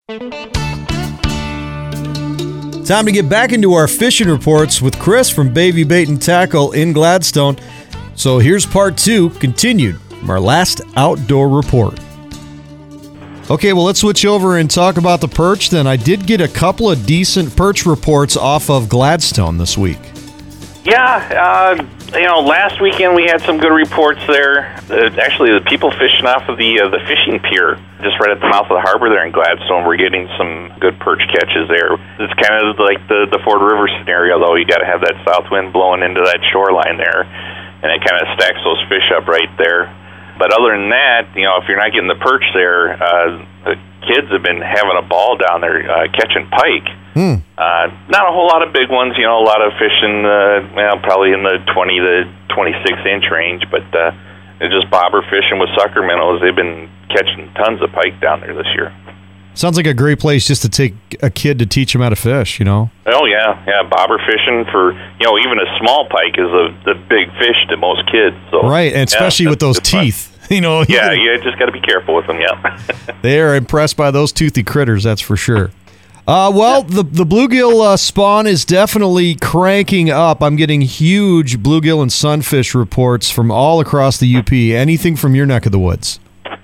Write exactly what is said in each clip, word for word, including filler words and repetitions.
Time to get back into our fishing reports with Chris from Bayview Bait and Tackle in Gladstone. So here's part two, continued from our last outdoor report. Okay, well, let's switch over and talk about the perch then. I did get a couple of decent perch reports off of Gladstone this week. Yeah, uh, you know, last weekend we had some good reports there. Uh, actually, the people fishing off of the uh, the fishing pier, just right at the mouth of the harbor there in Gladstone, we're getting some good perch catches there. It's kind of like the, the Ford River scenario, though. You got to have that south wind blowing into that shoreline there, and it kind of stacks those fish up right there. But other than that, you know, if you're not getting the perch there, uh, the kids have been having a ball down there uh, catching pike. Hmm. Uh, not a whole lot of big ones, you know, a lot of fishing, uh, well, probably in the twenty to twenty-six inch range, but uh, they're just bobber fishing with sucker minnows. They've been catching tons of pike down there this year. Sounds like a great place just to take a kid to teach him how to fish, you know? Oh, yeah, yeah, bobber fishing for, you know, even a small pike is a, the big fish to most kids. So, right, and especially yeah, with those teeth. Fun. You know, yeah, you just got to be careful with them, yeah. They are impressed by those toothy critters, that's for sure. Uh, well, the the bluegill uh, spawn is definitely cranking up. I'm getting huge bluegill and sunfish reports from all across the U P. Anything from your neck of the woods?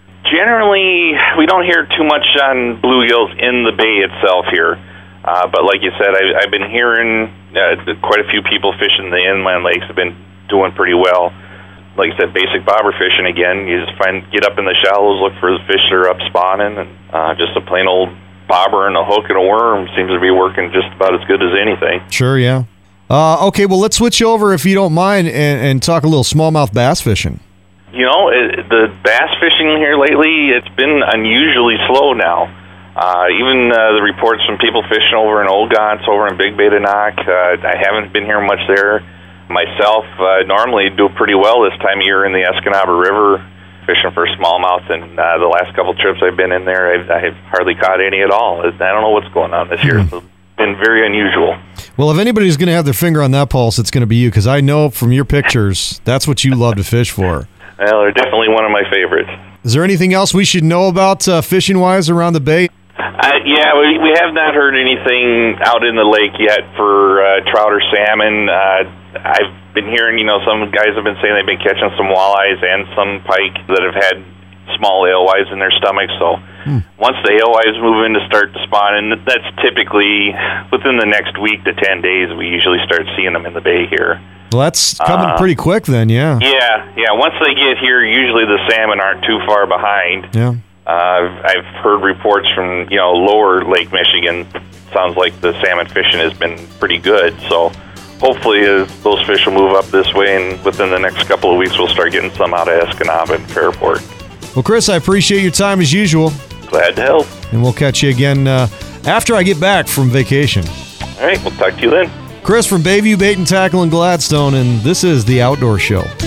Generally, we don't hear too much on bluegills in the bay itself here. Uh, but like you said, I, I've been hearing uh, quite a few people fishing the inland lakes have been doing pretty well. Like I said, basic bobber fishing again. You just find get up in the shallows, look for the fish that are up spawning, and uh, just a plain old bobber and a hook and a worm seems to be working just about as good as anything. Sure, yeah. Uh, okay, well, let's switch over, if you don't mind, and, and talk a little smallmouth bass fishing. You know, it, the bass fishing here lately, it's been unusually slow now. Uh, even uh, the reports from people fishing over in Old Gants, over in Big Badenoch, uh, I haven't been hearing much there. Myself, uh, normally do pretty well this time of year in the Escanaba River, fishing for smallmouth, and uh, the last couple trips I've been in there, I've, I've hardly caught any at all. I don't know what's going on this year. It's been very unusual. Well, if anybody's going to have their finger on that pulse, it's going to be you, because I know from your pictures, that's what you love to fish for. Well, they're definitely one of my favorites. Is there anything else we should know about uh, fishing-wise around the bay? Uh, yeah, we, we have not heard anything out in the lake yet for uh, trout or salmon. Uh, I've been hearing, you know, some guys have been saying they've been catching some walleyes and some pike that have had small alewives in their stomachs. So hmm. once the alewives move in to start to spawn, and that's typically within the next week to ten days, we usually start seeing them in the bay here. Well, that's coming uh, pretty quick then, yeah. Yeah, yeah. Once they get here, usually the salmon aren't too far behind. Yeah. Uh, I've heard reports from, you know, lower Lake Michigan. Sounds like the salmon fishing has been pretty good. So hopefully uh, those fish will move up this way, and within the next couple of weeks we'll start getting some out of Escanaba and Fairport. Well, Chris, I appreciate your time as usual. Glad to help. And we'll catch you again uh, after I get back from vacation. All right, we'll talk to you then. Chris from Bayview Bait and Tackle in Gladstone, and this is The Outdoor Show.